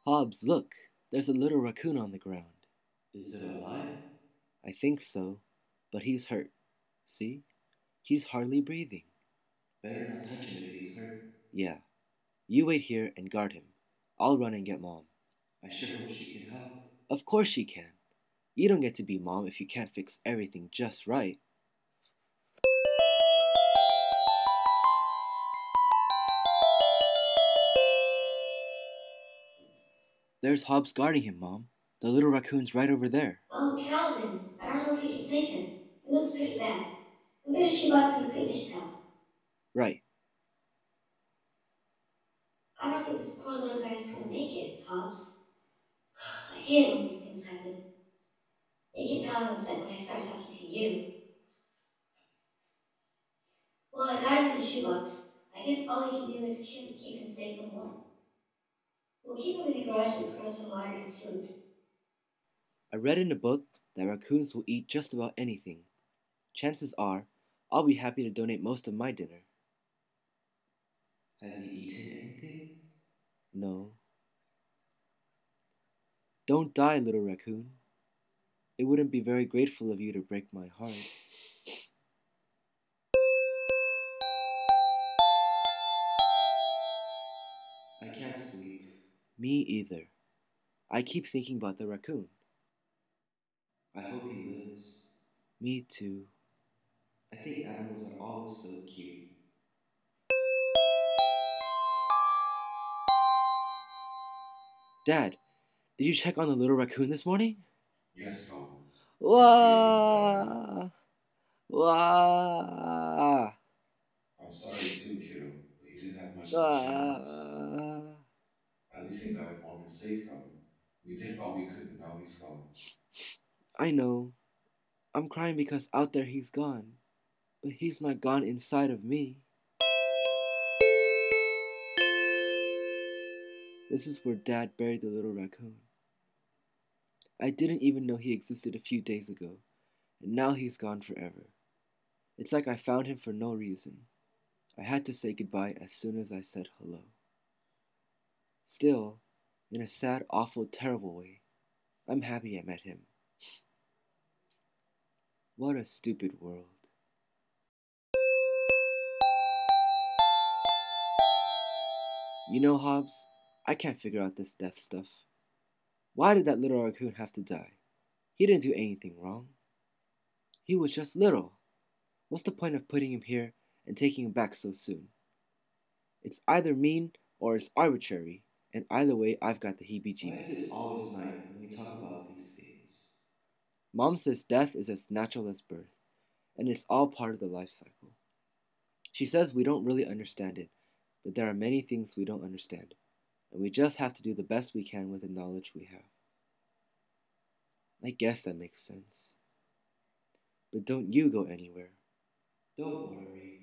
Hobbs, look! There's a little raccoon on the ground. Is it alive? I think so, but he's hurt. See? He's hardly breathing. Better not touch him if he's hurt. Yeah. You wait here and guard him. I'll run and get Mom. I sure hope she can help. Of course she can. You don't get to be Mom if you can't fix everything just right. There's Hobbs guarding him, Mom. The little raccoon's right over there. Oh, Calvin, I don't know if you can save him. He looks pretty bad. Go get a shoebox and a clean dish towel. Right. I don't think this poor little guy is gonna make it, Hobbs. I hate it when these things happen. You can tell I'm upset when I start talking to you. Well, I got him in the shoebox. I guess all we can do is keep him safe and warm. We'll keep him in the garage and put out some water and food. I read in a book that raccoons will eat just about anything. Chances are, I'll be happy to donate most of my dinner. Has he eaten anything? No. Don't die, little raccoon. It wouldn't be very grateful of you to break my heart. I can't sleep. Me either. I keep thinking about the raccoon. I hope he lives. Me too. I think animals are always so cute. Dad, did you check on the little raccoon this morning? Yes, Tom. Wah! Wah! I'm sorry too, kiddo, but you didn't have much of a chance. Wah! At least he died warm and safe, Calvin. We did all we could and now he's gone. I know. I'm crying because out there he's gone. But he's not gone inside of me. This is where Dad buried the little raccoon. I didn't even know he existed a few days ago, and now he's gone forever. It's like I found him for no reason. I had to say goodbye as soon as I said hello. Still, in a sad, awful, terrible way, I'm happy I met him. What a stupid world. You know, Hobbs, I can't figure out this death stuff. Why did that little raccoon have to die? He didn't do anything wrong. He was just little. What's the point of putting him here and taking him back so soon? It's either mean or it's arbitrary, and either way, I've got the heebie-jeebies. Why is it always night when we talk about these things? Mom says death is as natural as birth, and it's all part of the life cycle. She says we don't really understand it, but there are many things we don't understand, and we just have to do the best we can with the knowledge we have. I guess that makes sense. But don't you go anywhere. Don't worry.